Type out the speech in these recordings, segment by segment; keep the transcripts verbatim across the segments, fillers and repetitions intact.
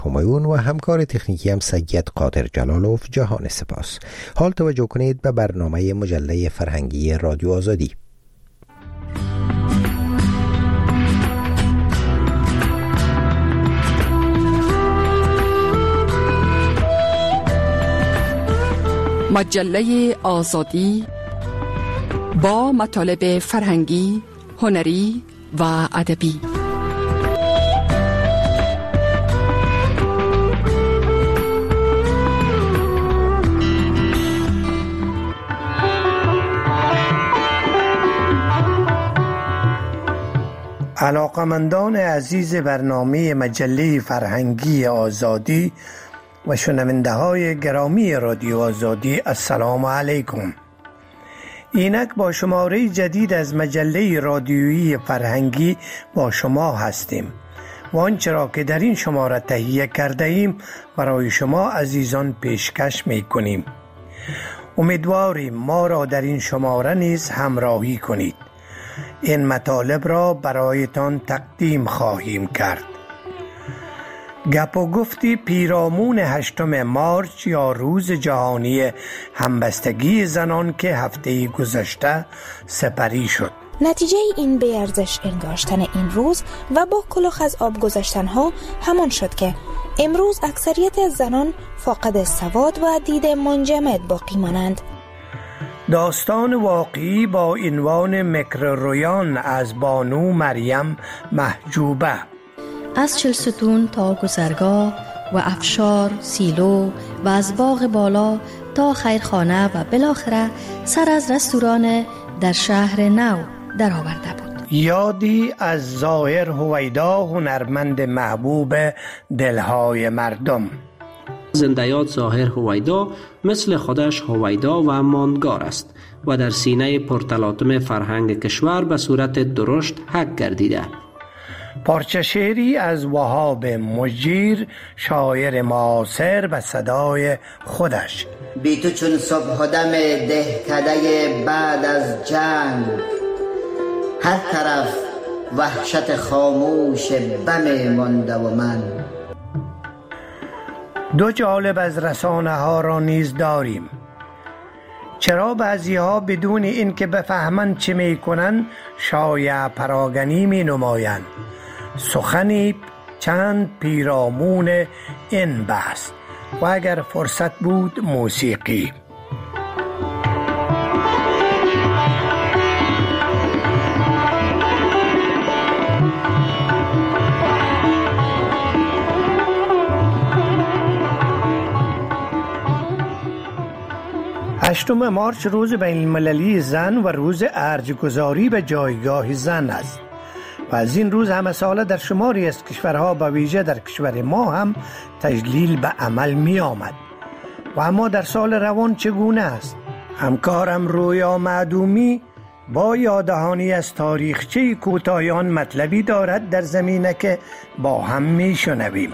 همایون و همکار تکنیکی هم سید قادر جلالوف. جهان سپاس. حال توجه کنید به برنامه مجله فرهنگی رادیو آزادی. مجله آزادی با مطالب فرهنگی، هنری و ادبی. علاقمندان عزیز برنامه مجله فرهنگی آزادی و شنونده های گرامی رادیو آزادی، السلام علیکم. اینک با شماره جدید از مجله رادیویی فرهنگی با شما هستیم و آنچه را که در این شماره تهیه کرده ایم برای شما عزیزان پیشکش می کنیم. امیدواریم ما را در این شماره نیز همراهی کنید. این مطالب را برایتان تقدیم خواهیم کرد. گپ و گفتی پیرامون هشتم مارچ یا روز جهانی همبستگی زنان که هفته گذشته سپری شد. نتیجه این به ارزش انگاشتن این روز و با کلاه از آب گذاشتن ها همان شد که امروز اکثریت زنان فاقد سواد و دید منجمد باقی مانند. داستان واقعی با عنوان مکر رویان از بانو مریم محجوبه. از چلستون تا گذرگاه و افشار، سیلو و از باغ بالا تا خیرخانه و بالاخره سر از رستوران در شهر نو در آورده بود. یادی از ظاهر هویدا، هنرمند محبوب دلهای مردم. زندیات ظاهر هویدا مثل خودش هویدا و ماندگار است و در سینه پرتلاطم فرهنگ کشور به صورت درشت حک گردیده. پارچه شعری از وهاب مجیر، شاعر معاصر، به صدای خودش. بی تو چون صبح دم دهکده بعد از جنگ، هر طرف وحشت خاموش بم مانده و من. دو جالب از رسانه ها را نیز داریم. چرا بعضی ها بدون این که بفهمند چه می کنند شایع پراگنی می نمایند؟ سخنی چند پیرامون این بحث و اگر فرصت بود موسیقی. هشتم مارچ روز بین المللی زن و روز ارجگذاری به جایگاه زن است و از این روز همه ساله در شماری از کشورها به ویژه در کشور ما هم تجلیل به عمل می آمد. و اما در سال روان چگونه است؟ همکارم رویا معدومی با یاددهانی از تاریخچه کوتاهی مطلبی دارد در زمینه که با هم می شنویم.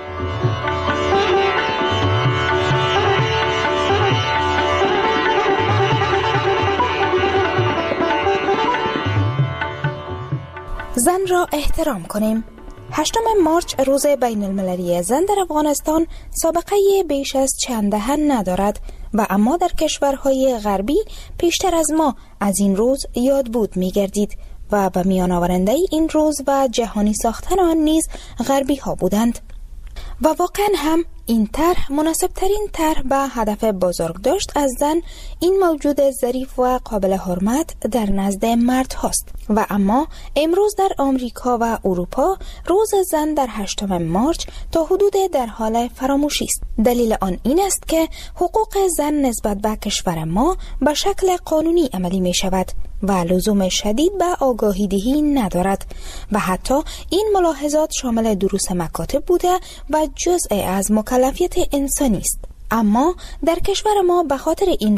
زن را احترام کنیم. هشتم مارچ روز بین المللی زن در افغانستان سابقه بیش از چند دهه ندارد و اما در کشورهای غربی پیشتر از ما از این روز یاد بود می گردید و به میان آورنده این روز و جهانی ساختن آن نیز غربی ها بودند و واقعا هم این طرح مناسب ترین طرح به هدف بزرگ داشت از زن این موجود ظریف و قابل حرمت در نزد مرد هاست. و اما امروز در آمریکا و اروپا روز زن در هشتم مارچ تا حدود در حال فراموشی است. دلیل آن این است که حقوق زن نسبت به کشور ما به شکل قانونی عملی می شود و لزوم شدید به آگاهی دهی ندارد و حتی این ملاحظات شامل دروس مکاتب بوده و جزء از مکلفیت انسانی است. اما در کشور ما به خاطر این روز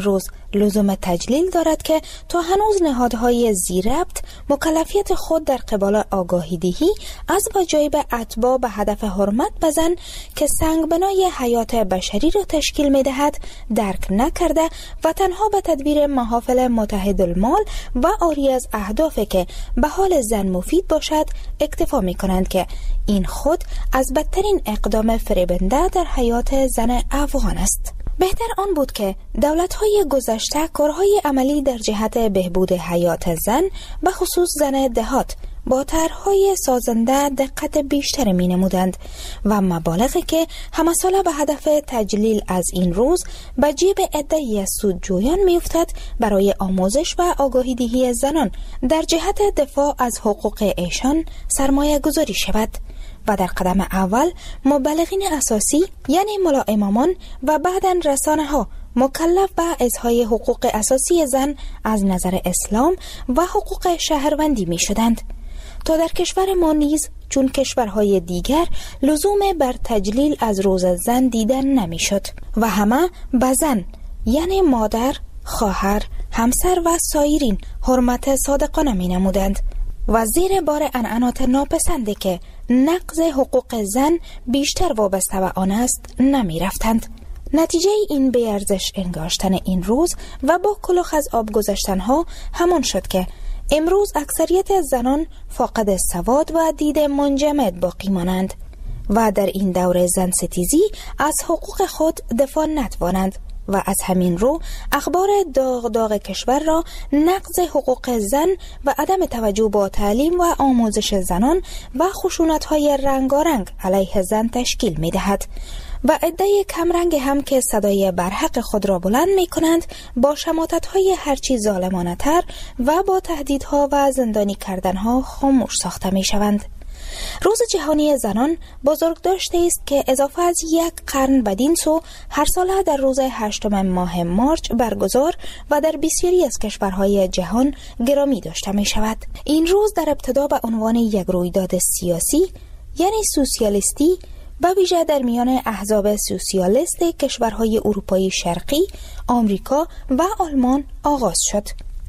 لزوم تجلیل دارد که تا هنوز نهادهای زیربط مکلفیت خود در قبال آگاهی دهی از وجایب اتباع به هدف حرمت به زن که سنگبنای حیات بشری را تشکیل می دهد درک نکرده و تنها به تدبیر محافل متحد المال و آری از اهدافی که به حال زن مفید باشد اکتفا می کنند که این خود از بدترین اقدام فریبنده در حیات زن افغان است. بهتر آن بود که دولت‌های گذشته کارهای عملی در جهت بهبود حیات زن به خصوص زن دهات با طرح‌های سازنده دقت بیشتر می‌نمودند و مبالغی که همه ساله به هدف تجلیل از این روز به جیب عده‌ای از سودجویان می‌افتد برای آموزش و آگاهی دهی زنان در جهت دفاع از حقوق ایشان سرمایه گذاری شود و در قدم اول مبلغین اساسی یعنی ملا امامان و بعداً رسانه ها مکلف به اظهار حقوق اساسی زن از نظر اسلام و حقوق شهروندی می شدند تا در کشور ما نیز چون کشورهای دیگر لزوم بر تجلیل از روز زن دیدن نمی شد و همه به زن یعنی مادر، خواهر، همسر و سایرین حرمت صادقانه می نمودند و زیر بار عنعنات ناپسنده که نقض حقوق زن بیشتر وابسته به آن است نمی رفتند. نتیجه این بیارزش انگاشتن این روز و با کلوخ از آب گذشتنها همان شد که امروز اکثریت زنان فاقد سواد و دید منجمد باقی مانند و در این دور زن ستیزی از حقوق خود دفاع نتوانند و از همین رو اخبار داغ داغ کشور را نقض حقوق زن و عدم توجه با تعلیم و آموزش زنان و خشونت‌های رنگارنگ علیه زن تشکیل می‌دهد و عده کمرنگ هم که صدای برحق خود را بلند می‌کنند با شماتت‌های هرچی ظالمانه‌تر و با تهدیدها و زندانی کردنها خاموش ساخته می‌شوند. روز جهانی زنان بزرگ داشته است که اضافه از یک قرن بدین سو هر ساله در روز هشتم ماه مارچ برگزار و در بسیاری از کشورهای جهان گرامی داشته می شود. این روز در ابتدا به عنوان یک رویداد سیاسی یعنی سوسیالیستی به ویژه در میان احزاب سوسیالیست کشورهای اروپایی شرقی، آمریکا و آلمان آغاز شد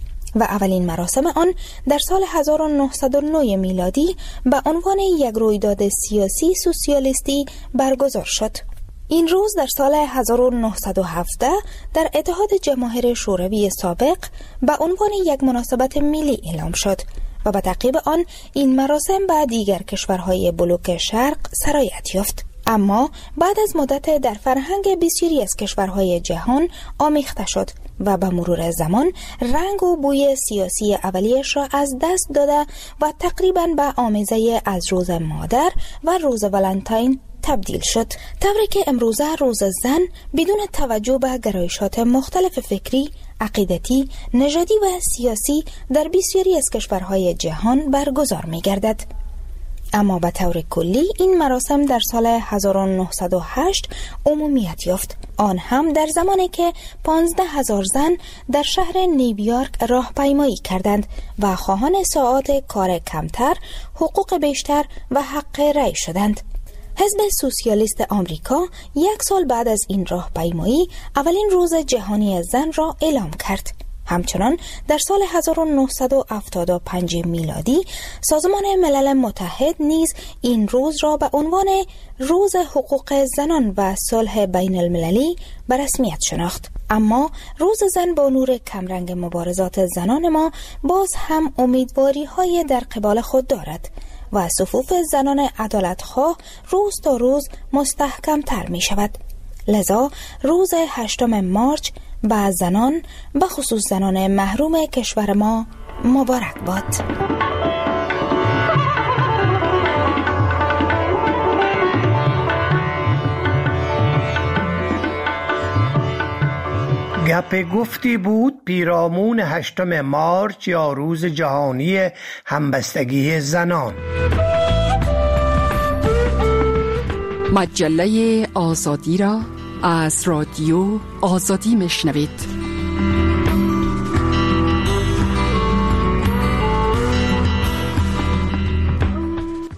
و اولین مراسم آن در سال هزار و نهصد و نه میلادی به عنوان یک رویداد سیاسی سوسیالیستی برگزار شد. این روز در سال هزار و نهصد و هفده در اتحاد جماهیر شوروی سابق به عنوان یک مناسبت ملی اعلام شد و به تعقیب آن این مراسم به دیگر کشورهای بلوک شرق سرایت یافت. اما بعد از مدت در فرهنگ بسیاری از کشورهای جهان آمیخته شد و به مرور زمان رنگ و بوی سیاسی اولیش را از دست داده و تقریباً به آمیزه از روز مادر و روز ولنتاین تبدیل شد، طوری که امروزه روز زن بدون توجه به گرایشات مختلف فکری، عقیدتی، نژادی و سیاسی در بسیاری از کشورهای جهان برگزار می گردد. اما به طور کلی این مراسم در سال هزار و نهصد و هشت عمومیت یافت، آن هم در زمانی که پانزده هزار زن در شهر نیویورک راهپیمایی کردند و خواهان ساعات کار کمتر، حقوق بیشتر و حق رأی شدند. حزب سوسیالیست آمریکا یک سال بعد از این راهپیمایی اولین روز جهانی زن را اعلام کرد. همچنان در سال هزار و نهصد و هفتاد و پنج میلادی سازمان ملل متحد نیز این روز را به عنوان روز حقوق زنان و صلح بین المللی به رسمیت شناخت. اما روز زن با نور کمرنگ مبارزات زنان ما باز هم امیدواری های در قبال خود دارد و صفوف زنان عدالتخواه روز تا روز مستحکم تر می شود. لذا روز هشتم مارچ به زنان، به خصوص زنان محروم کشور ما، مبارک باد. گپ گفتی بود پیرامون هشتم مارچ یا روز جهانی همبستگی زنان. مجله آزادی را از رادیو آزادی میشنوید.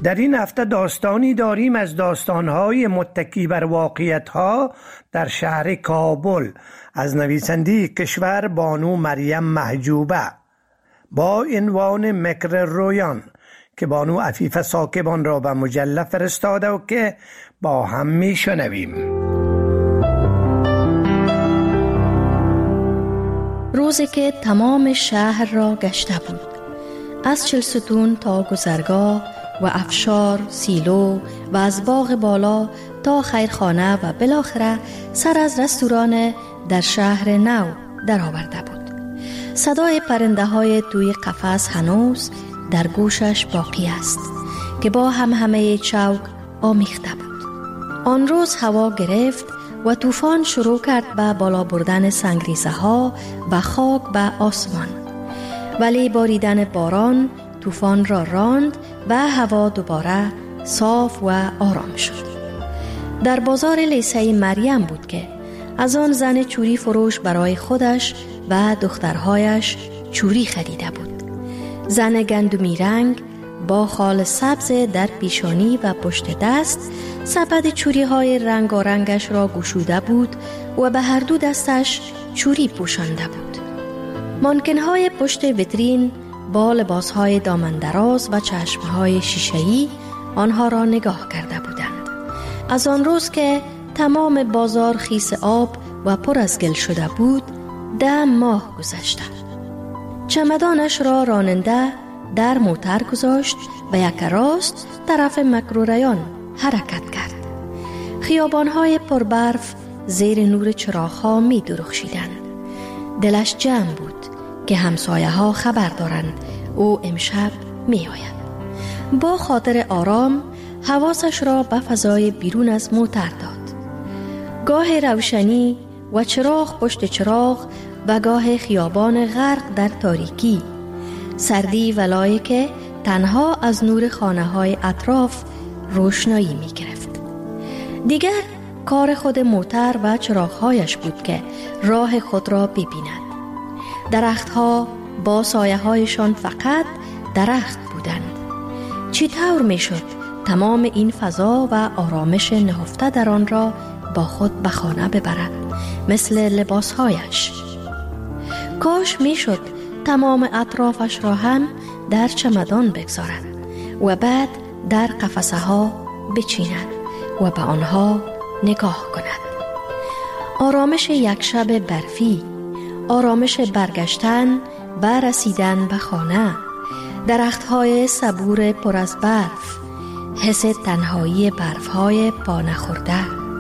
در این هفته داستانی داریم از داستانهای متکی بر واقعیت‌ها در شهر کابل از نویسنده کشور بانو مریم محجوبه با عنوان مکر رویان که بانو عفیفه ساکبان را به مجله فرستاده و که با هم می شنویم. روزی که تمام شهر را گشته بود، از چلستون تا گذرگاه و افشار، سیلو و از باغ بالا تا خیرخانه و بالاخره سر از رستوران در شهر نو در آورده بود. صدای پرنده های توی قفس هنوز در گوشش باقی است که با هم همه چوک آمیخته بود. آن روز هوا گرفت و طوفان شروع کرد به بالا بردن سنگریزه ها و خاک به آسمان، ولی باریدن باران طوفان را راند و هوا دوباره صاف و آرام شد. در بازار لیسه مریم بود که از آن زن چوری فروش برای خودش و دخترهایش چوری خریده بود. زن گندمی رنگ با خال سبز در پیشانی و پشت دست سبد چوری های رنگارنگش را گشوده بود و به هر دو دستش چوری پوشانده بود. مانکنهای پشت ویترین با لباسهای دامندراز و چشمهای شیشه‌ای آنها را نگاه کرده بودند. از آن روز که تمام بازار خیس آب و پر از گل شده بود، ده ماه گذشته. چمدانش را راننده در موتر گذاشت و یک راست طرف مکروریان حرکت کرد. خیابانهای پربرف زیر نور چراغ‌ها می درخشیدند. دلش جمع بود که همسایه ها خبر دارند او امشب می آید. با خاطر آرام حواسش را به فضای بیرون از موتر داد. گاه روشنی و چراغ پشت چراغ و گاه خیابان غرق در تاریکی، سردی ولایی که تنها از نور خانه های اطراف روشنایی می گرفت. دیگر کار خود موتر و چراغهایش بود که راه خود را ببیند. درختها با سایه هایشان فقط درخت بودند. چطور می شد تمام این فضا و آرامش نهفته در آن را با خود به خانه ببرد مثل لباسهایش؟ کاش می شد تمام اطرافش را هم در چمدان بگذارد و بعد در قفسه ها بچیند و به آنها نگاه کند. آرامش یک شب برفی، آرامش برگشتن و رسیدن به خانه، درختهای صبور پر از برف، حس تنهایی برفهای پا نخورده.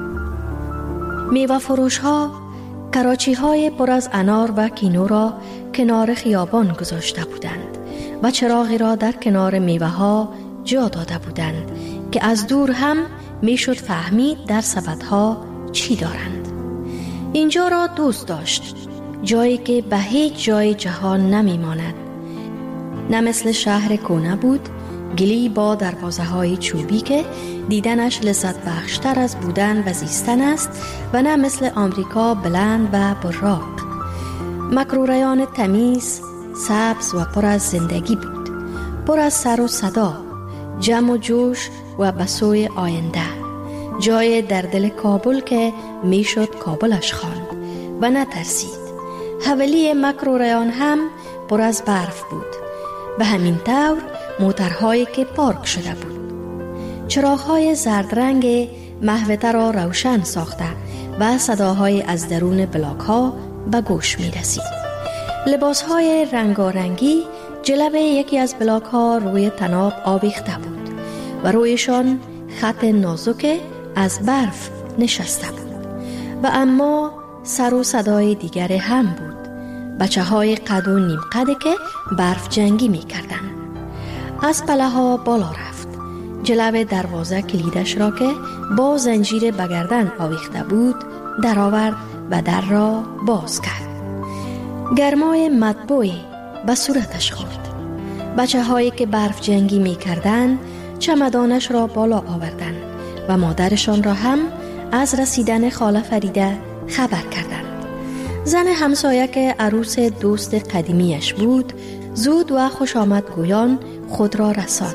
میوه فروش ها کراچی های پر از انار و کینو را کنار خیابان گذاشته بودند و چراغی را در کنار میوه ها جا داده بودند که از دور هم میشد فهمید در سبدها چی دارند. اینجا را دوست داشت، جایی که به هیچ جای جهان نمی ماند. نه مثل شهر کهنه بود، گلی با دروازه های چوبی که دیدنش لذت بخشتر از بودن و زیستن است، و نه مثل آمریکا بلند و براق. مکروریان تمیز، سبز و پر از زندگی بود، پر از سر و صدا، جمع و جوش و بسوی آینده. جای در دل کابل که میشد کابلش خواند و نترسید. حولی مکروریان هم پر از برف بود، به همین طور موترهایی که پارک شده بود. چراغ‌های زرد رنگ محوطه را روشن ساخته و صداهای از درون بلاک‌ها به گوش می رسید. لباس‌های رنگارنگی جلوه یکی از بلاک‌ها روی طناب آویخته بود و رویشان خط نازک از برف نشسته بود. و اما سر و صدای دیگر هم بود، بچه های قد و نیم قده که برف جنگی می کردن. از پله ها بالا رفت، جلو دروازه کلیدش را که با زنجیر بگردن آویخته بود در آورد و در را باز کرد. گرمای مطبوعی به صورتش خورد. بچه هایی که برف جنگی می کردن چمدانش را بالا آوردن و مادرشان را هم از رسیدن خاله فریده خبر کردند. زن همسایه که عروس دوست قدیمیش بود زود و خوش آمد گویان خود را رساند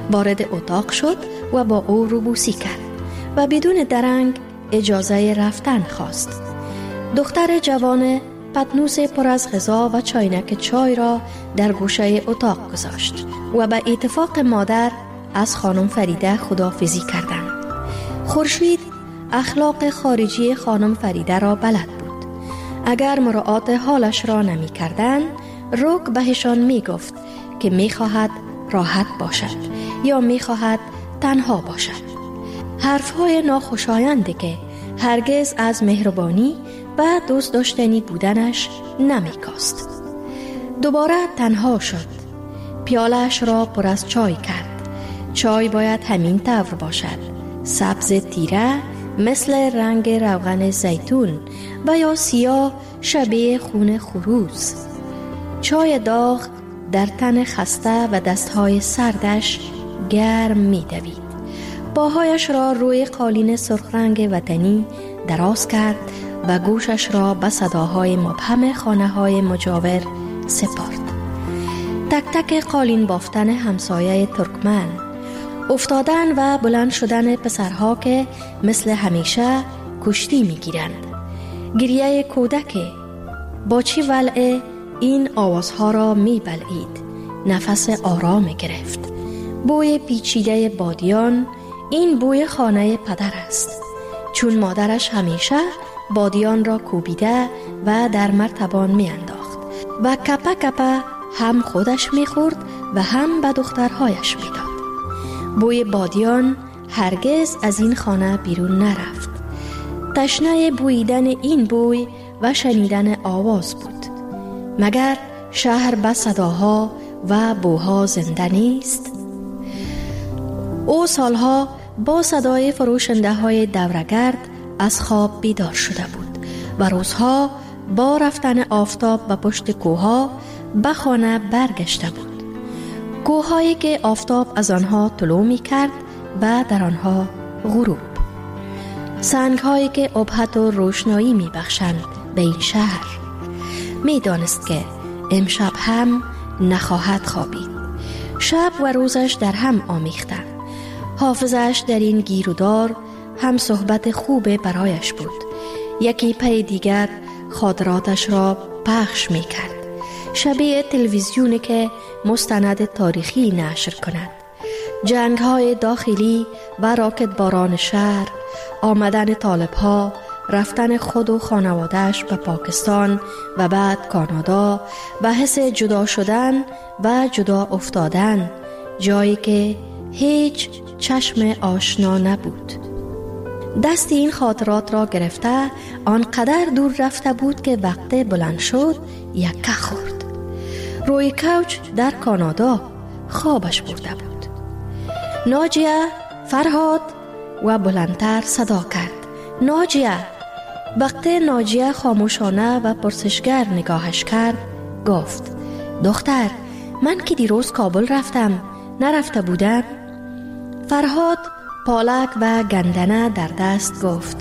وارد اتاق شد و با او روبوسی کرد و بدون درنگ اجازه رفتن خواست. دختر جوان پتنوس پر از غذا و چاینک چای را در گوشه اتاق گذاشت و به اتفاق مادر از خانم فریده خداحافظی کردند. خورشید اخلاق خارجی خانم فریده را بلد بود. اگر مراعات حالش را نمی کردن، روک بهشان می گفت که می خواهد راحت باشد یا می خواهد تنها باشد. حرفهای ناخوشایندی که هرگز از مهربانی و دوست داشتنی بودنش نمی کاست. دوباره تنها شد. پیالش را پر از چای کرد. چای باید همین طور باشد: سبز تیره مثل رنگ روغن زیتون و یا سیاه شبیه خون خروس. چای داغ در تن خسته و دستهای سردش گرم می دوید. پاهایش را روی قالین سرخ رنگ وطنی دراز کرد و گوشش را به صداهای مبهم خانه های مجاور سپارد. تک تک قالین بافتن همسایه ترکمن، افتادن و بلند شدن پسرها که مثل همیشه کشتی می گیرند. گریه کودک با چی ولع این آوازها را می بلعید. نفس آرام گرفت. بوی پیچیده بادیان، این بوی خانه پدر است، چون مادرش همیشه بادیان را کوبیده و در مرتبان می انداخت و کپا کپا هم خودش می خورد و هم به دخترهایش می داد. بوی بادیان هرگز از این خانه بیرون نرفت. تشنه بویدن این بوی و شنیدن آواز بود. مگر شهر به صداها و بوها زنده نیست؟ او سالها با صدای فروشنده های دورگرد از خواب بیدار شده بود و روزها با رفتن آفتاب به پشت کوها به خانه برگشته بود. کوههایی که آفتاب از آنها طلوع می کرد و در آنها غروب. سنگهایی که ابهت و روشنایی می بخشند به این شهر. می دانست که امشب هم نخواهد خوابید. شب و روزش در هم آمیخته. حافظش در این گیرودار هم صحبت خوب برایش بود. یکی پی دیگر خاطراتش را پخش می کرد. شبیه تلویزیونی که مستند تاریخی نشر کند. جنگ های داخلی و راکت باران شهر، آمدن طالب ها، رفتن خود و خانوادهش به پاکستان و بعد کانادا، بحث جدا شدن و جدا افتادن، جایی که هیچ چشم آشنا نبود. دست این خاطرات را گرفته آنقدر دور رفته بود که وقت بلند شد یکه خورد. روی کوچ در کانادا خوابش برده بود. ناجیه، فرهاد و بلندتر صدا کرد: ناجیه. وقت ناجیه خاموشانه و پرسشگر نگاهش کرد، گفت: دختر، من که دیروز کابل رفتم، نرفته بودم؟ فرهاد پالک و گندنه در دست گفت: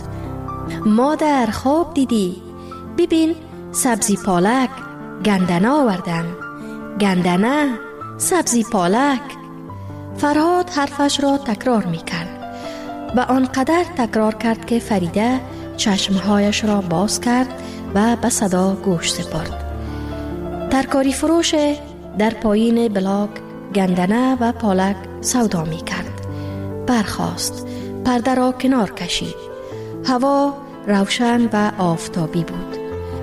مادر خواب دیدی؟ ببین سبزی پالک گندنه آوردم. گندنه سبزی پالک. فرهاد حرفش را تکرار می کرد و آنقدر تکرار کرد که فریده چشمهایش را باز کرد و به صدا گوش سپرد. ترکاری فروش در پایین بلاک گندنه و پالک سودا می کرد. برخاست، پرده را کنار کشید. هوا روشن و آفتابی بود.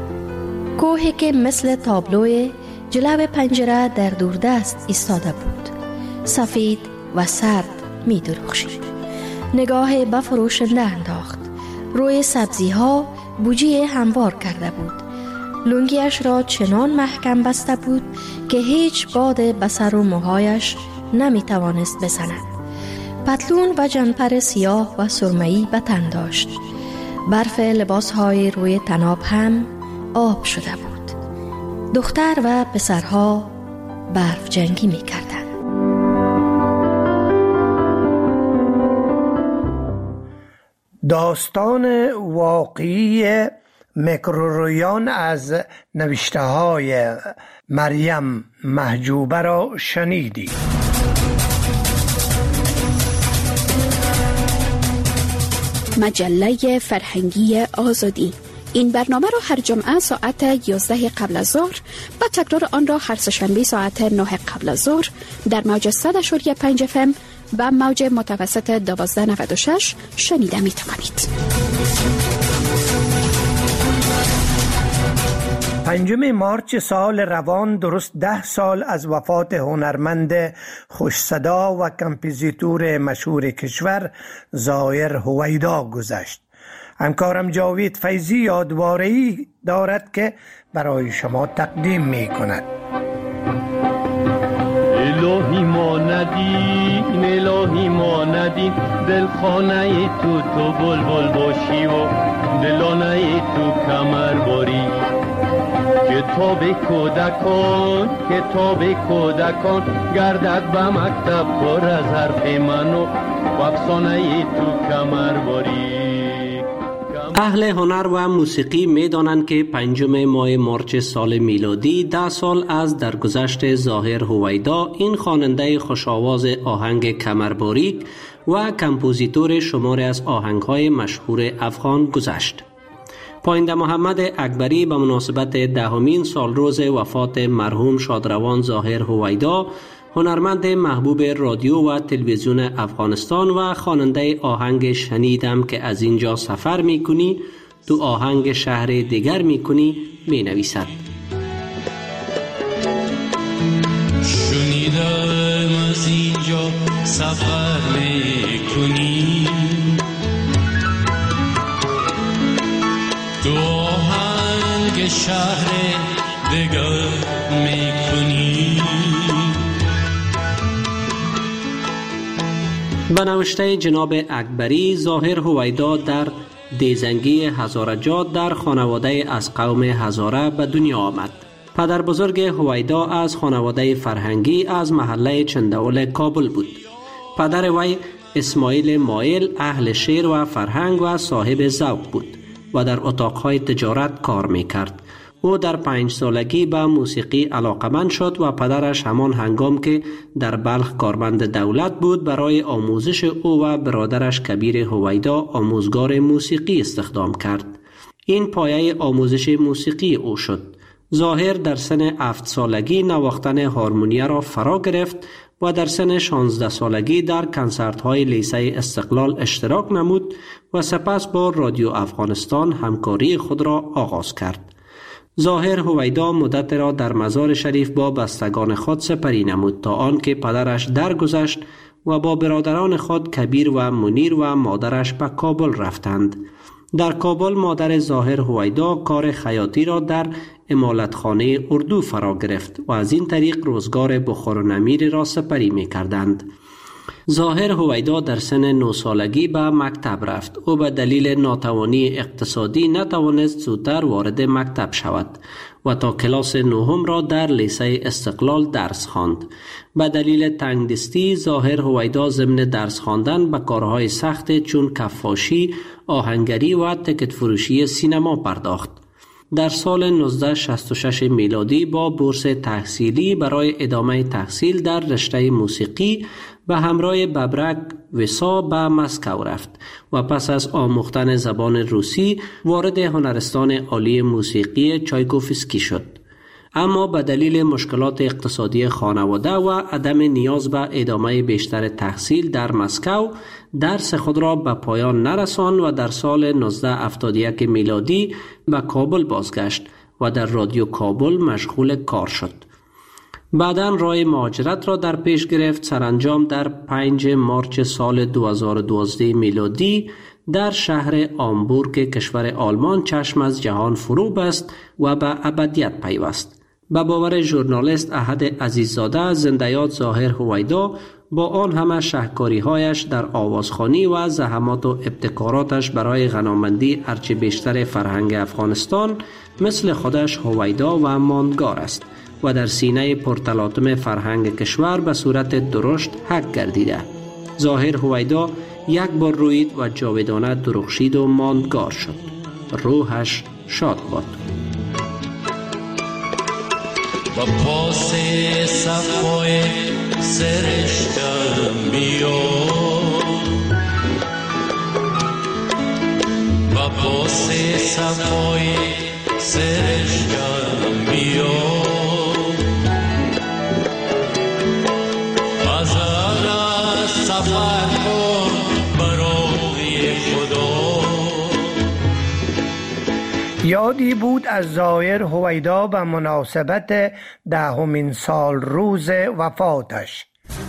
کوهی که مثل تابلوی جلو پنجره در دوردست ایستاده بود، سفید و سرد می درخشید. نگاه به فروشنده انداخت. روی سبزی ها بوجی هموار کرده بود. لنگیش را چنان محکم بسته بود که هیچ باد به سر و موهایش نمی توانست بزند. پتلون و جنپر سیاه و سرمه‌ای به تن داشت. برف لباسهای روی تناب هم آب شده بود. دختر و پسرها برف جنگی می کردند. داستان واقعی مکروریان از نوشته های مریم محجوبه را شنیدید. مجله فرهنگی آزادی. این برنامه را هر جمعه ساعت یازده قبل از ظهر و تکرار آن را هر سه‌شنبه ساعت نه قبل از ظهر در موج صد و پنج اف ام و موج متوسط دوازده نود و شش شنیده می توانید. پنجم مارچ سال روان درست ده سال از وفات هنرمند خوش‌صدا و کمپوزیتور مشهور کشور ظاهر هویدا گذشت. همکارم جاوید فیضی یادواره‌ای دارد که برای شما تقدیم می کند. الهی ما ندین الهی ما ندین دلخانه تو تو بلبل باشی و دلانه تو کمر باری. کتاب کودکان کتاب کودکان گردد به مکتب پر از حرف منو و افسانه تو کمر باری. اهل هنر و موسیقی می دانند که پنجم ماه مارچ سال میلادی ده سال از درگذشت ظاهر هویدا، این خواننده خوش‌آواز آهنگ کمرباریک و کمپوزیتور شماری از آهنگ‌های مشهور افغان گذشت. پاینده محمد اکبری به مناسبت دهمین سالروز وفات مرحوم شادروان ظاهر هویدا، هنرمند محبوب رادیو و تلویزیون افغانستان و خواننده آهنگ شنیدم که از اینجا سفر میکنی تو آهنگ شهر دیگر میکنی می نویسد. شنیدم از اینجا سفر میکنی تو آهنگ شهر دیگر میکنی. به نوشته جناب اکبری، ظاهر هویدا در دیزنگی هزارجات در خانواده از قوم هزاره به دنیا آمد. پدر بزرگ هویدا از خانواده فرهنگی از محله چنداول کابل بود. پدر وی اسماعیل مایل اهل شعر و فرهنگ و صاحب ذوق بود و در اتاقهای تجارت کار میکرد. او در پنج سالگی به موسیقی علاقمند شد و پدرش همان هنگام که در بلخ کارمند دولت بود برای آموزش او و برادرش کبیر هویدا آموزگار موسیقی استخدام کرد. این پایه آموزش موسیقی او شد. ظاهر در سن هفت سالگی نواختن هارمونیه را فرا گرفت و در سن شانزده سالگی در کنسرت‌های لیسه استقلال اشتراک نمود و سپس با رادیو افغانستان همکاری خود را آغاز کرد. ظاهر هویدا مدت را در مزار شریف با بستگان خود سپری نمود تا آنکه پدرش درگذشت و با برادران خود کبیر و منیر و مادرش به کابل رفتند. در کابل مادر ظاهر هویدا کار خیاطی را در امالتخانه اردو فرا گرفت و از این طریق روزگار بخور و نمیر را سپری می کردند. ظاهر هویدا در سن نه سالگی به مکتب رفت. او به دلیل ناتوانی اقتصادی نتوانست زودتر وارد مکتب شود و تا کلاس نهم را در لیسه استقلال درس خواند. به دلیل تنگدستی ظاهر هویدا ضمن درس خواندن به کارهای سخت چون کفاشی، آهنگری و تکت فروشی سینما پرداخت. در سال نوزده شصت و شش میلادی با بورس تحصیلی برای ادامه تحصیل در رشته موسیقی به همراه ببرک وسا به مسکو رفت و پس از آموختن زبان روسی وارد هنرستان عالی موسیقی چایکوفسکی شد. اما به دلیل مشکلات اقتصادی خانواده و عدم نیاز به ادامه بیشتر تحصیل در مسکو درس خود را به پایان نرساند و در سال نوزده هفتاد و یک میلادی به کابل بازگشت و در رادیو کابل مشغول کار شد. بعداً راه مهاجرت را در پیش گرفت. سرانجام در پنج مارچ سال دو هزار و دوازده میلادی در شهر آمبورگ کشور آلمان چشم از جهان فرو بست و به ابدیت پیوست. به باور ژورنالیست احد عزیززاده، زنده یاد ظاهر هویدا با آن همه شهکاری‌هایش در آوازخوانی و زحمات و ابتکاراتش برای غنامندی ارچه بیشتر فرهنگ افغانستان مثل خودش هویدا و ماندگار است و در سینه پرتلاطم فرهنگ کشور به صورت درشت حک گردیده. ظاهر هویدا یک بار روید و جاودانه درخشید و ماندگار شد. روحش شاد باد. با پاس صفای سرشتم بیا عباس صفای سرشکم بیا بزر از سفر کن برای خدا. یادی بود از ظاهر هویدا به مناسبت دهمین سال روز وفاتش.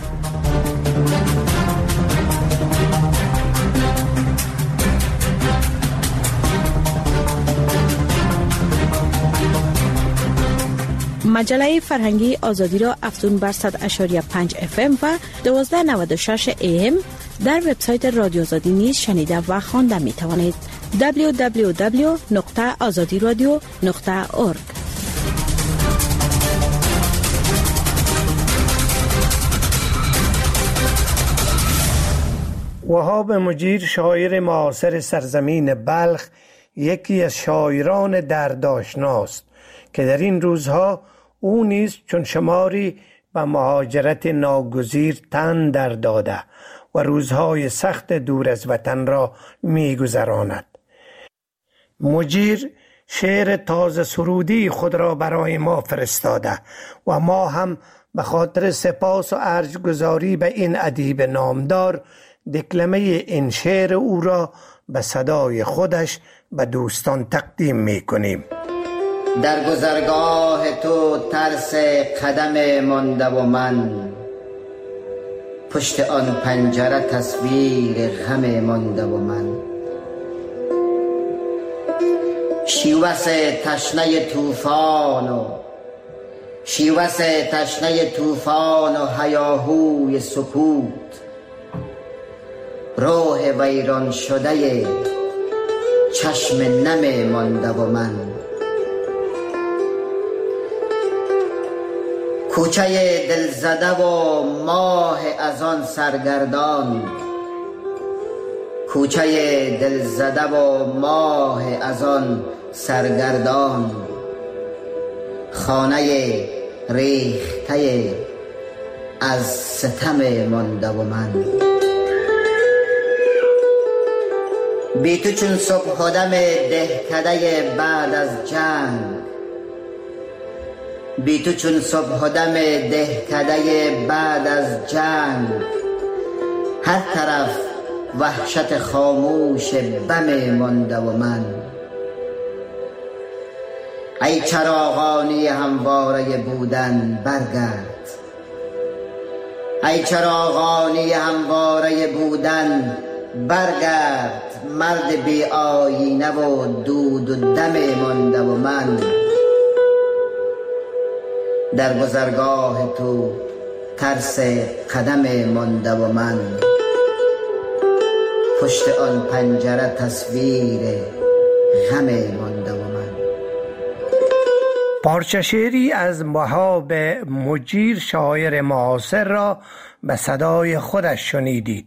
مجله فرهنگی آزادی را افزون بر صد اشاری پنج اف ام و دوازده نود و شش ای ام در وبسایت رادیو آزادی نیز شنیده و خوانده می توانید. دبلیو دبلیو دبلیو نقطه آزادی رادیو نقطه اورگ. وهاب مجیر، شاعر معاصر سرزمین بلخ، یکی از شاعران دردآشناست که در این روزها او نیز چون شماری به مهاجرت ناگزیر تن در داده و روزهای سخت دور از وطن را می گذراند. مجیر شعر تازه سرودی خود را برای ما فرستاده و ما هم به خاطر سپاس و ارجگزاری به این ادیب نامدار دکلمه این شعر او را به صدای خودش به دوستان تقدیم می کنیم. در گذرگاه تو ترس قدم مانده و من، پشت آن پنجره تصویر غم مانده و من. شیوس تشنه طوفان و شیوس تشنه طوفان و هیاهوی سکوت، روح ویران شده چشم نم مانده و من. کوچه دلزده و ماه از آن سرگردان، کوچه دلزده و ماه از آن سرگردان، خانه ریخته از ستم مانده و من. بی تو چون صبح دم دهکده بعد از جنگ، بی تو چون صبح دم دهکده بعد از جنگ، هر طرف وحشت خاموش بم مانده و من. ای چراغانی همواره بودن برگرد، ای چراغانی همواره بودن برگرد، مرد بی آینه و دود و دم مانده و من. در گذرگاه تو ترس قدم مانده و من، پشت آن پنجره تصویر غم مانده و من. پارچه شعری از وهاب مجیر، شاعر معاصر را به صدای خودش شنیدید.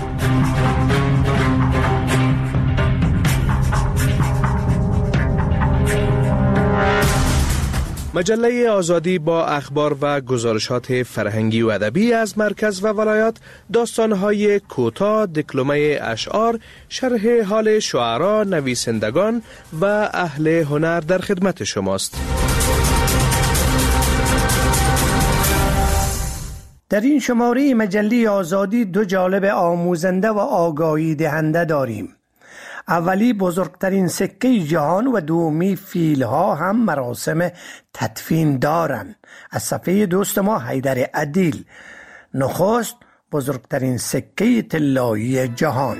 مجله آزادی با اخبار و گزارشات فرهنگی و ادبی از مرکز و ولایات، داستان‌های کوتاه، دکلمه اشعار، شرح حال شعرا، نویسندگان و اهل هنر در خدمت شماست. در این شماره مجله آزادی دو جانب آموزنده و آگاهی دهنده داریم. اولی بزرگترین سکه جهان و دومی فیل ها هم مراسم تدفین دارند، از صفحه دوست ما حیدر عدیل. نخست بزرگترین سکه طلایی جهان.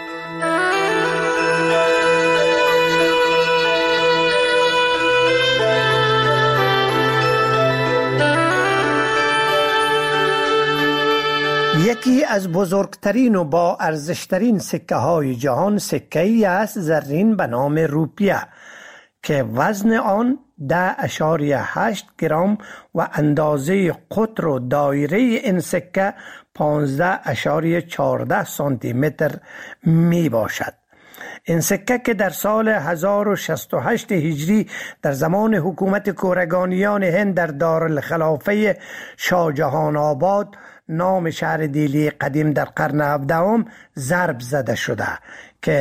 یکی از بزرگترین و با ارزشترین سکه های جهان سکه‌ای است زرین به نام روپیه که وزن آن ده اشاریه هشت گرم و اندازه قطر و دایره این سکه پانزده اشاریه چهارده سانتی متر می باشد. این سکه که در سال هزار و شصت و هشت هجری در زمان حکومت کورگانیان هند در دارالخلافه شاه جهان آباد، نام شهر دیلی قدیم در قرن هفدهم، ضرب زده شده که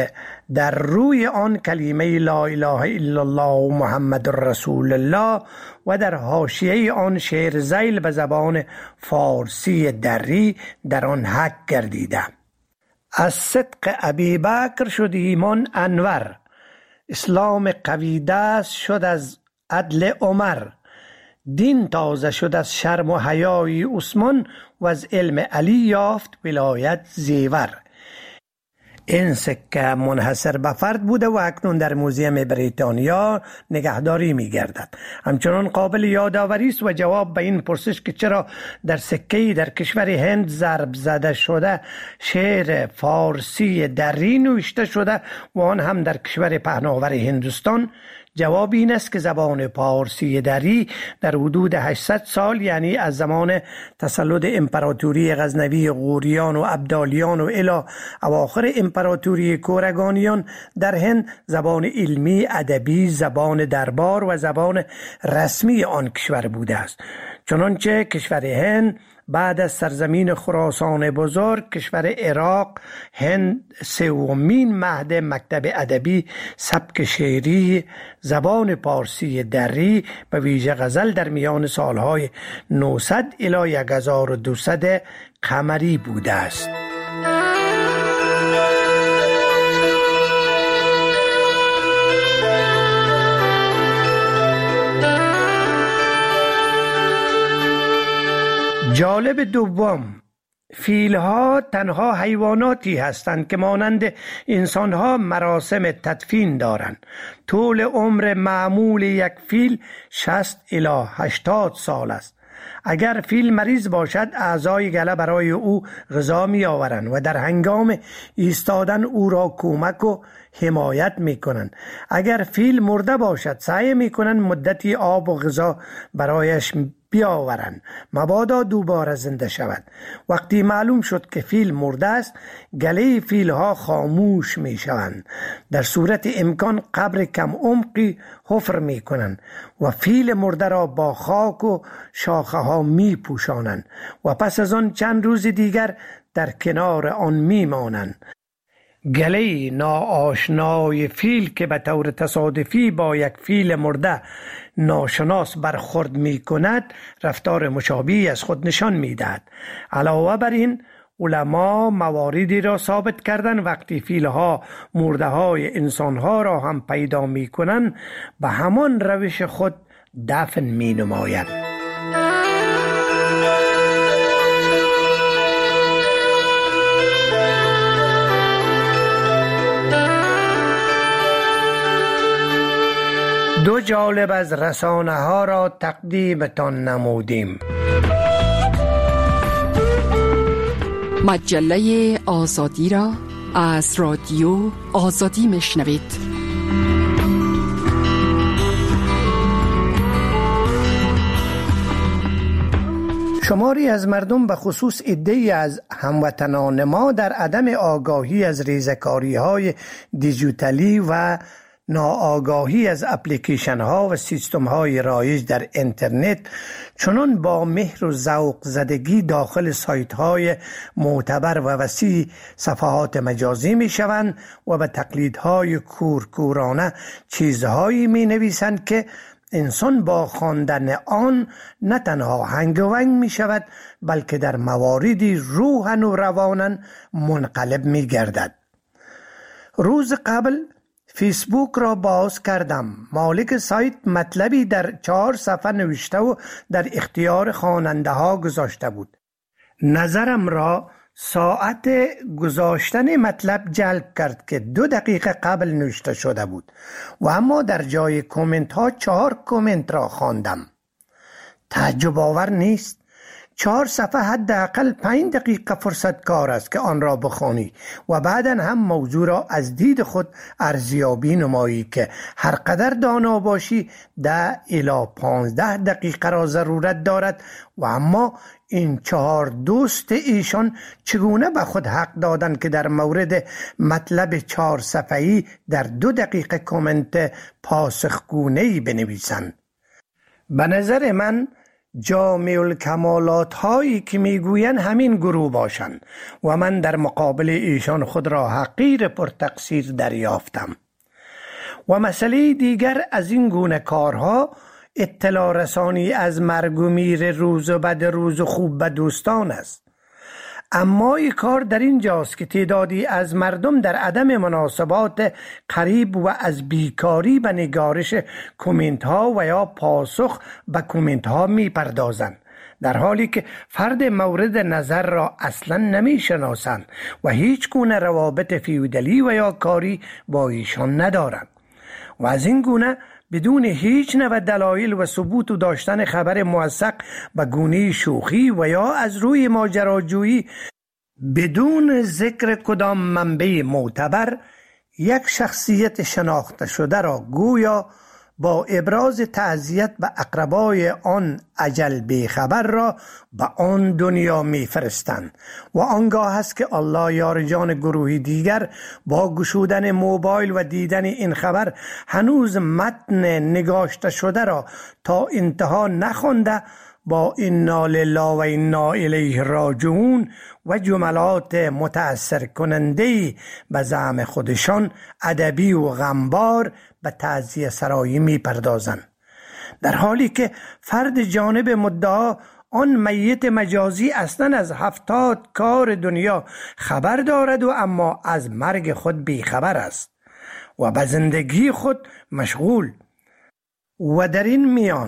در روی آن کلمه لا اله الا الله محمد رسول الله و در حاشیه آن شعر ذیل به زبان فارسی دری در آن حک گردیده. از صدق ابی بکر شد ایمان انور، اسلام قوی دست شد از عدل عمر، دین تازه شد از شرم و حیای عثمان و از علم علی یافت ولایت زیور. این سکه منحصر به فرد بوده و اکنون در موزیم بریتانیا نگهداری می گردد. همچنان قابل یادآوری است و جواب به این پرسش که چرا در سکه‌ای در کشور هند ضرب زده شده شعر فارسی دری نوشته شده و آن هم در کشور پهناور هندوستان، جواب این است که زبان پارسی دری در حدود هشتصد سال، یعنی از زمان تسلط امپراتوری غزنوی غوریان و ابدالیان و الی اواخر امپراتوری کورگانیان در هند، زبان علمی، ادبی، زبان دربار و زبان رسمی آن کشور بوده است. چنانچه کشور هند بعد از سرزمین خراسان بزرگ، کشور عراق، هند سومین مهد مکتب ادبی سبک شعری زبان پارسی دری به ویژه غزل در میان سالهای نهصد الی هزار و دویست قمری بوده است. جالب دوم، فیل‌ها تنها حیواناتی هستند که مانند انسان‌ها مراسم تدفین دارند. طول عمر معمول یک فیل شصت الی هشتاد سال است. اگر فیل مریض باشد، اعضای گله برای او غذا می آورند و در هنگام ایستادن او را کمک و حمایت می کنند. اگر فیل مرده باشد، سعی می کنند مدتی آب و غذا برایش بیاورند مبادا دوباره زنده شود. وقتی معلوم شد که فیل مرده است، گله فیل ها خاموش می شوند. در صورت امکان قبر کم عمقی حفر می کنند و فیل مرده را با خاک و شاخه ها می پوشانند و پس از آن چند روز دیگر در کنار آن می مانند. گله ناآشنای فیل که به طور تصادفی با یک فیل مرده ناشناس برخورد می کند، رفتار مشابهی از خود نشان می دهد. علاوه بر این، علما مواردی را ثابت کردند وقتی فیلها مرده های انسانها را هم پیدا می کنند، به همان روش خود دفن می نمایند. دو جالب از رسانه ها را تقدیمتان نمودیم. مجله آزادی را از رادیو آزادی میشنوید. شماری از مردم به خصوص عده‌ای از هموطنان ما در عدم آگاهی از ریزکاری های دیجیتالی و ناآگاهی از اپلیکیشن ها و سیستم های رایج در اینترنت چنان با مهر و ذوق زدگی داخل سایت های معتبر و وسیع صفحات مجازی می شوند و به تقلیدهای کورکورانه چیزهایی می نویسند که انسان با خواندن آن نه تنها هنگ و ونگ می شود، بلکه در مواردی روحاً و روانا منقلب می گردد. روز قبل فیسبوک را باز کردم. مالک سایت مطلبی در چهار صفحه نوشته و در اختیار خواننده ها گذاشته بود. نظرم را ساعت گذاشتن مطلب جلب کرد که دو دقیقه قبل نوشته شده بود و اما در جای کامنت ها چهار کامنت را خواندم. تعجب آور نیست؟ چهار صفحه حداقل پنج دقیقه فرصت کار است که آن را بخوانی و بعداً هم موضوع را از دید خود ارزیابی نمایی که هر قدر دانا باشی ده الی پانزده دقیقه را ضرورت دارد و اما این چهار دوست ایشان چگونه به خود حق دادند که در مورد مطلب چهار صفحه‌ای در دو دقیقه کامنت پاسخگونه‌ای بنویسند؟ به نظر من جامع الکمالات هایی که میگویند همین گروه باشند و من در مقابل ایشان خود را حقیر پرتقصیر دریافتم. و مسئله دیگر از این گونه کارها اطلاع رسانی از مرگ و میر روز و بد روز و خوب به دوستان است. اما این کار در این جاست که تعدادی از مردم در عدم مناسبات قریب و از بیکاری به نگارش کومنت ها و یا پاسخ به کومنت ها می پردازند، در حالی که فرد مورد نظر را اصلا نمی شناسند و هیچ گونه روابط فیودالی و یا کاری با ایشان ندارند. و از این گونه بدون هیچ نوع دلایل و ثبوت و داشتن خبر موثق به گونه شوخی و یا از روی ماجراجویی بدون ذکر کدام منبع معتبر یک شخصیت شناخته شده را گویا با ابراز تعزیت به اقربای آن اجل بیخبر را به آن دنیا می فرستند و آنگاه است که الله یار جان گروهی دیگر با گشودن موبایل و دیدن این خبر هنوز متن نگاشته شده را تا انتها نخوانده با انا لله و انا الیه راجعون و جملات متأثر کننده به زعم خودشان ادبی و غمبار به تعزیه سرایی می پردازند، در حالی که فرد جانب مدعا آن میت مجازی اصلا از هفتاد کار دنیا خبر دارد و اما از مرگ خود بیخبر است و به زندگی خود مشغول. و در این میان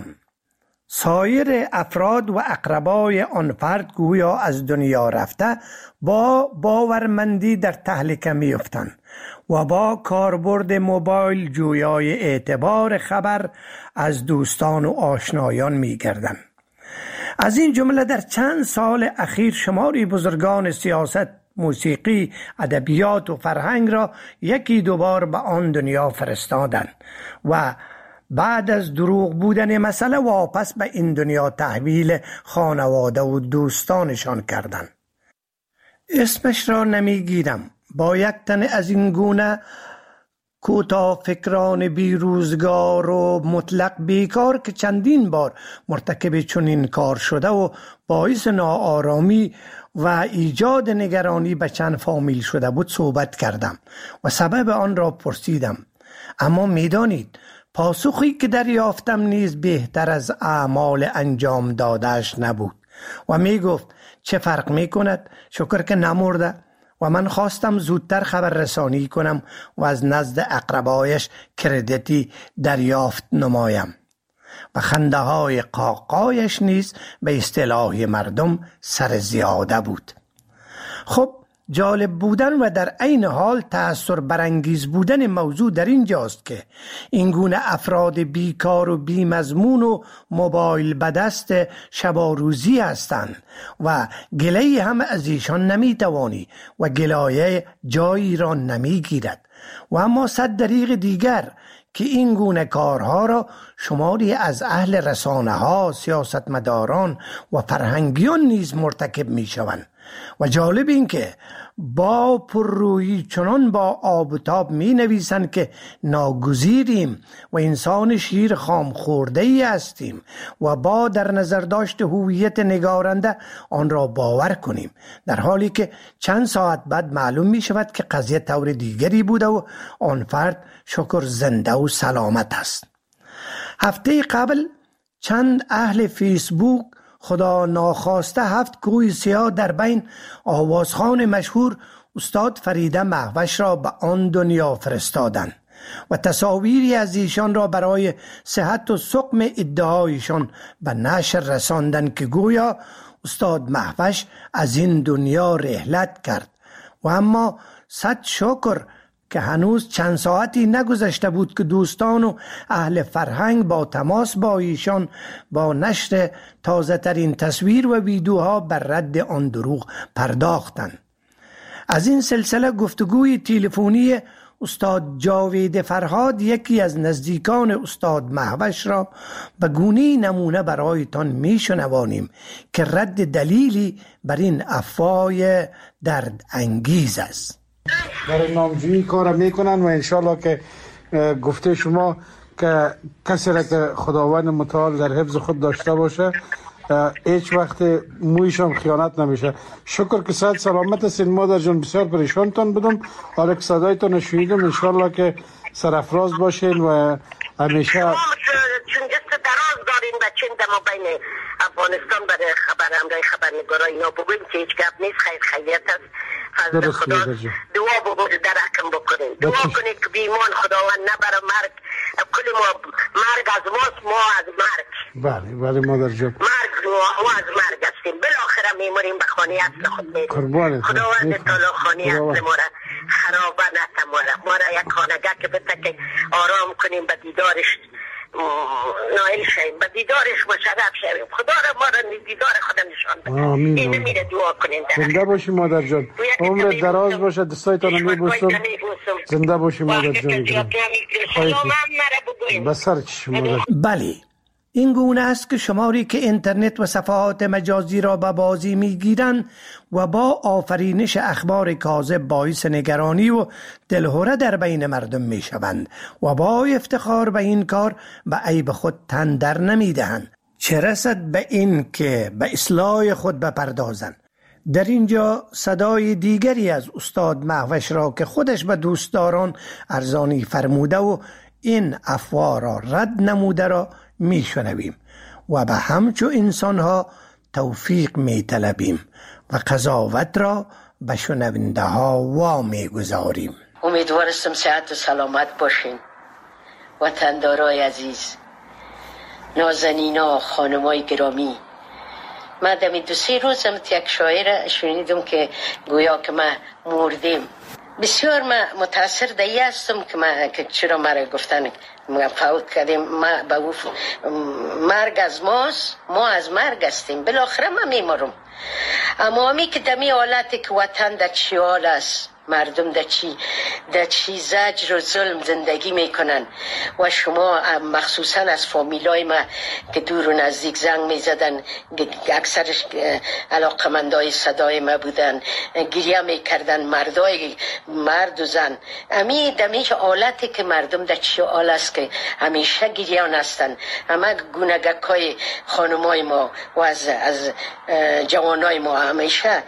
سایر افراد و اقربای آن فرد گویا از دنیا رفته با باورمندی در تهلکه می افتند و با کاربرد موبایل جویای اعتبار خبر از دوستان و آشنایان می گردند. از این جمله در چند سال اخیر شماری بزرگان سیاست، موسیقی، ادبیات و فرهنگ را یکی دوبار به آن دنیا فرستادند و بعد از دروغ بودن مسئله واپس به این دنیا تحویل خانواده و دوستانشان کردند. اسمش را نمیگیرم. با یک تن از این گونه کوتاه فکران بیروزگار و مطلق بیکار که چندین بار مرتکب چنین کار شده و باعث ناآرامی و ایجاد نگرانی به چند فامیل شده بود صحبت کردم و سبب آن را پرسیدم، اما میدانید پاسخی که دریافتم نیز بهتر از اعمال انجام دادهش نبود و می گفت چه فرق می کند، شکر که نمرده. و من خواستم زودتر خبر رسانی کنم و از نزد اقربایش کردیتی دریافت نمایم و خنده های قاقایش نیز به اصطلاح مردم سر زیاده بود. خب جالب بودن و در عین حال تأثیر برانگیز بودن موضوع در این جاست که این گونه افراد بیکار و بیمضمون و موبایل به دست شب و روزی هستند و گله هم از ایشان نمیتوانی و گلایه جایی را نمیگیرد. و اما صد دریغ دیگر که این گونه کارها را شماری از اهل رسانه ها، سیاستمداران و فرهنگیان نیز مرتکب می شوند. و جالب این که با پررویی چنان با آب و تاب می نویسند که ناگزیریم و انسان شیر خام خورده ای هستیم و با در نظر داشت هویت نگارنده آن را باور کنیم، در حالی که چند ساعت بعد معلوم می شود که قضیه طور دیگری بوده و آن فرد شکر زنده و سلامت است. هفته قبل چند اهل فیسبوک خدا ناخواسته هفت کوه سیاه در بین آوازخوان مشهور استاد فرید مهوش را به آن دنیا فرستادند و تصاویری از ایشان را برای صحت و سقم ادعایشان به نشر رساندند که گویا استاد مهوش از این دنیا رحلت کرد. و اما صد شکر که هنوز چند ساعتی نگذشته بود که دوستان و اهل فرهنگ با تماس با ایشان با نشر تازه ترین تصویر و ویدیوها بر رد آن دروغ پرداختند. از این سلسله گفتگوی تلفنی استاد جاوید فرهاد، یکی از نزدیکان استاد مهوش را به گونه‌ای نمونه برایتان میشنوانیم که رد دلیلی بر این افواه درد انگیز است. در نامجویی کار میکنن و انشالله که گفته شما که کسی را که خداوند متعال در حفظ خود داشته باشه هیچ وقت مویشان خیانت نمیشه. شکر که صحت سلامت هستین مادر جان. بسیار پریشانتان بودم، حالا که صدایتان شنیدم انشالله که سرافراز باشین و همیشه چون دست دراز دارین و چند ما بین افغانستان برای خبر امرای خبرنگارا اینا بگویم که هیچ گپ نیست، خیر خیریت است. فضل خدا دعا بگوید در حکم بکنین، دعا کنید که بیمان خداوند نبره مرگ، کل ما مرگ از ماست، ما از مرگ. بله بله مادر جان، مرگ ما از مرگ هستیم، بالاخره میمونیم به خانه اصل خود میریم. خداوند تعالی خانه اصل ما را خرابه نتماره، ما را یک خانگه که بده که آرام کنیم، به دیدارش نائل شویم، به دیدارش مشرف شویم. خدا را ما را دیدار خدا نشان بده. آمین. این میره دعا کنین. زنده باشی مادر جان، عمر دراز باشه، دستایتان رو میبوسم. زنده باشی مادر جان. بسر چشم مادر. بله، این گونه است که شماری که اینترنت و صفحات مجازی را به بازی میگیرند و با آفرینش اخبار کاذب باعث نگرانی و دلهره در بین مردم میشوند و با افتخار به این کار به عیب خود تن در نمیدهند، چه رسد به این که به اصلاح خود بپردازند. در اینجا صدای دیگری از استاد مهوش را که خودش به دوستداران ارزانی فرموده و این افواه را رد نموده را می شنویم و به همچو انسانها توفیق می طلبیم و قضاوت را به شنونده ها وامی گذاریم. امیدوارستم صحت و سلامت باشین وطندارای عزیز، نازنینا، خانمای گرامی. من دمی دو سه روزم یک شاعر شنیدم که گویا که ما مردیم. بسیار ما متاثر دیگه هستم که ما که چرا مرا گفتن ما فوت کردیم، ما به مرگ از ماست، ما از مرگ هستیم، بالاخره ما میمرم. اما همی که دمی حالتی که وطن در چی حال است، مردم در چی در چی زجر و ظلم زندگی میکنن و شما مخصوصا از فامیلای ما که دور و نزدیک زنگ میزدن، اکثرش علاقمندای صدای ما بودن، گریه میکردن، مردای مرد و زن. امی دمی حالتی که مردم در چی حال است که همیشه گریان هستن، همه گونگکای خانمای ما و از از جوانای ما همیشه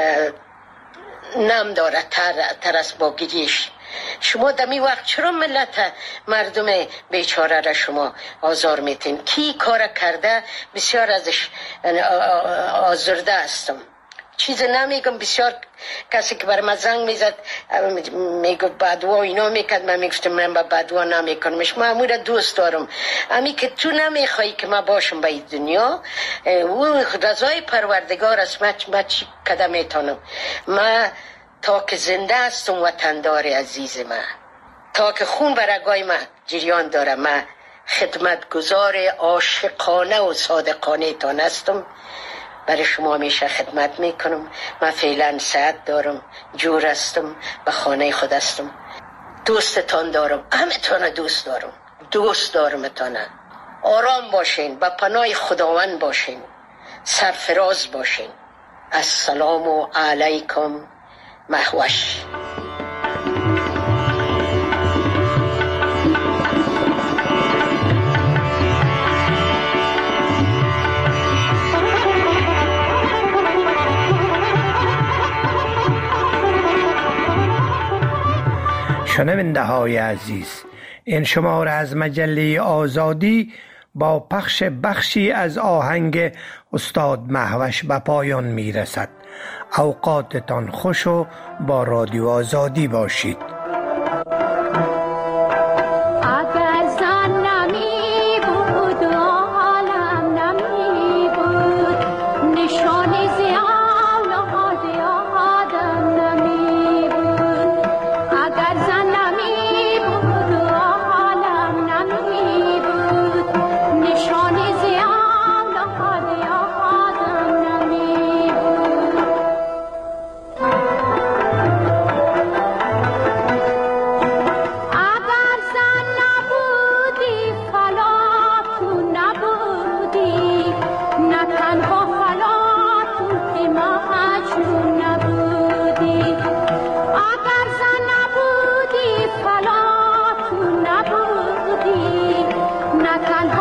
نم داره تر, تر از با گریش. شما دمی وقت چرا ملت مردم بیچاره را شما آزار میتین؟ کی کار کرده بسیار ازش آزرده هستم. چیز نمیگم، بسیار کسی که بر من زنگ میزد میگفت بدوا اینا میکرد، من میگفتم من با بدوا نمیکنمش، من امور دوست دارم. امی که تو نمیخوایی که من باشم به این دنیا، او رضای پروردگار است، من, من چی کده میتونم؟ من تا که زنده هستم وطندار عزیز من، تا که خون برگای من جریان داره، من خدمتگزار عاشقانه و صادقانه تان هستم. برای شما همیشه خدمت میکنم. من فعلا صحت دارم، جور هستم، به خانه خود هستم، دوستتان دارم، همه تانه دوست دارم، دوست دارم تانه. آرام باشین، به پناه خداوند باشین، سرفراز باشین. السلام علیکم مهوش. شنونده های عزیز، این شماره از مجله آزادی با پخش بخشی از آهنگ استاد مهوش به پایان می رسد. اوقاتتان خوش و با رادیو آزادی باشید. نتنها